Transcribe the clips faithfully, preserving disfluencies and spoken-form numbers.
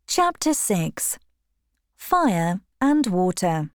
Chapter six. Fire and Water.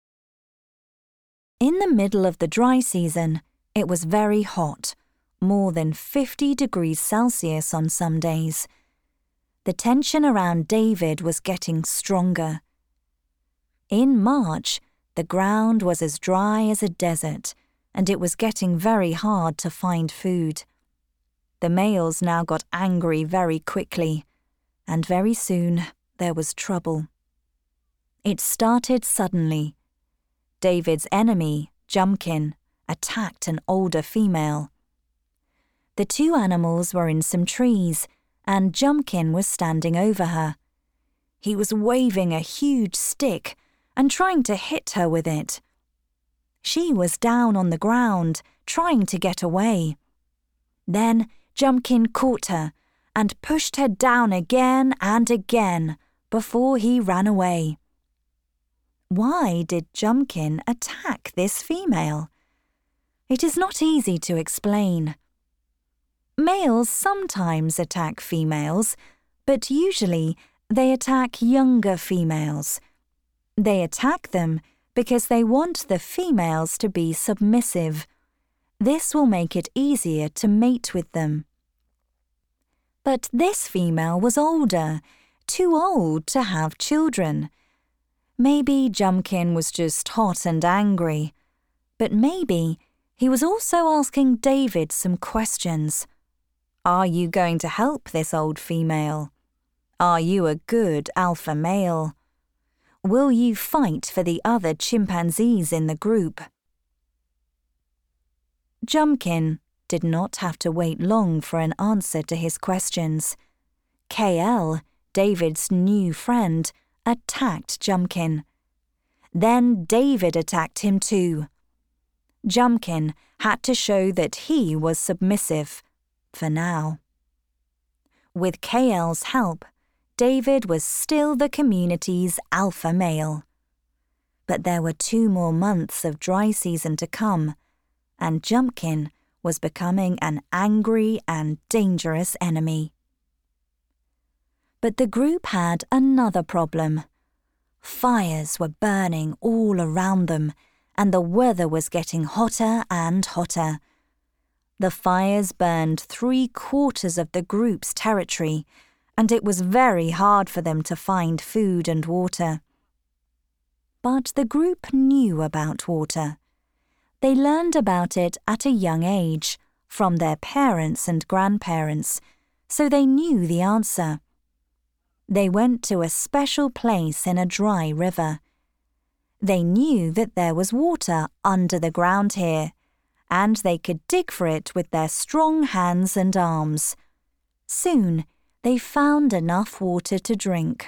In the middle of the dry season, it was very hot, more than fifty degrees Celsius on some days. The tension around David was getting stronger. In March, the ground was as dry as a desert, and it was getting very hard to find food. The males now got angry very quickly, and very soon there was trouble. It started suddenly. David's enemy, Jumpkin, attacked an older female. The two animals were in some trees, and Jumpkin was standing over her. He was waving a huge stick and trying to hit her with it. She was down on the ground, trying to get away. Then Jumpkin caught her and pushed her down again and again before he ran away. Why did Jumpkin attack this female? It is not easy to explain. Males sometimes attack females, but usually they attack younger females. They attack them because they want the females to be submissive. This will make it easier to mate with them. But this female was older, too old to have children. Maybe Jumpkin was just hot and angry, but maybe he was also asking David some questions. Are you going to help this old female? Are you a good alpha male? Will you fight for the other chimpanzees in the group? Jumpkin did not have to wait long for an answer to his questions. K L, David's new friend, attacked Jumpkin. Then David attacked him too. Jumpkin had to show that he was submissive, for now. With K L's help, David was still the community's alpha male. But there were two more months of dry season to come, and Jumpkin was becoming an angry and dangerous enemy. But the group had another problem. Fires were burning all around them, and the weather was getting hotter and hotter. The fires burned three quarters of the group's territory, and it was very hard for them to find food and water. But the group knew about water. They learned about it at a young age, from their parents and grandparents, so they knew the answer. They went to a special place in a dry river. They knew that there was water under the ground here, and they could dig for it with their strong hands and arms. Soon, they found enough water to drink.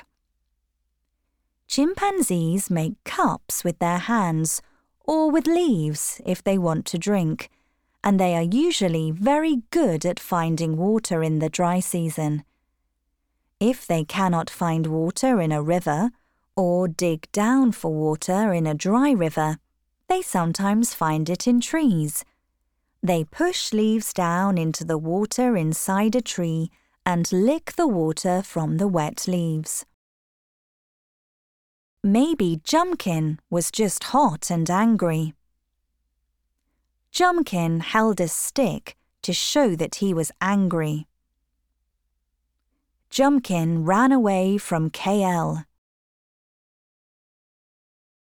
Chimpanzees make cups with their hands, or with leaves if they want to drink, and they are usually very good at finding water in the dry season. If they cannot find water in a river, or dig down for water in a dry river, they sometimes find it in trees. They push leaves down into the water inside a tree and lick the water from the wet leaves. Maybe Jumpkin was just hot and angry. Jumpkin held a stick to show that he was angry. Jumpkin ran away from K L.